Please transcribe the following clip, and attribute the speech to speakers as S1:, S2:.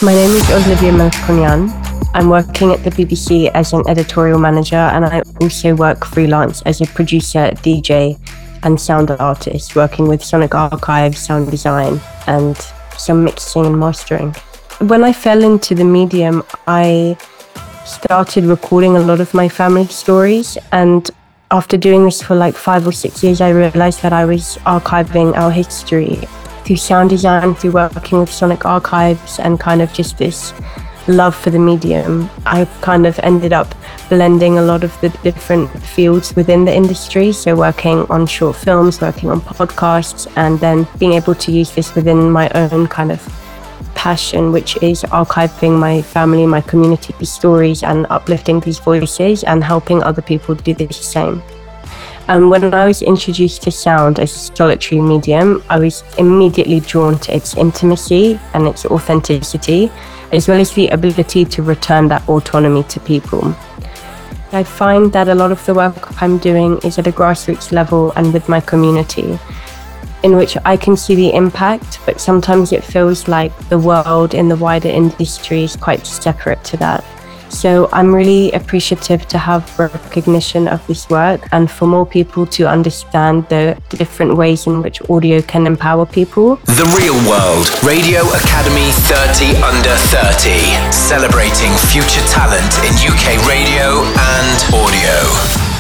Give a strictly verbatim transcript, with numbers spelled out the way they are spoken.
S1: My name is Olivia Melkonian. I'm working at the B B C as an editorial manager, and I also work freelance as a producer, D J, and sound artist, working with Sonic Archive, sound design, and some mixing and mastering. When I fell into the medium, I started recording a lot of my family stories, and after doing this for like five or six years, I realized that I was archiving our history through sound design, through working with Sonic Archives, and kind of just this love for the medium. I kind of ended up blending a lot of the different fields within the industry, so working on short films, working on podcasts, and then being able to use this within my own kind of passion, which is archiving my family, my community stories, and uplifting these voices and helping other people do the same. And when I was introduced to sound as a solitary medium, I was immediately drawn to its intimacy and its authenticity, as well as the ability to return that autonomy to people. I find that a lot of the work I'm doing is at a grassroots level and with my community, in which I can see the impact, but sometimes it feels like the world in the wider industry is quite separate to that. So I'm really appreciative to have recognition of this work and for more people to understand the different ways in which audio can empower people.
S2: The Real World Radio Academy thirty under thirty, celebrating future talent in U K radio and audio.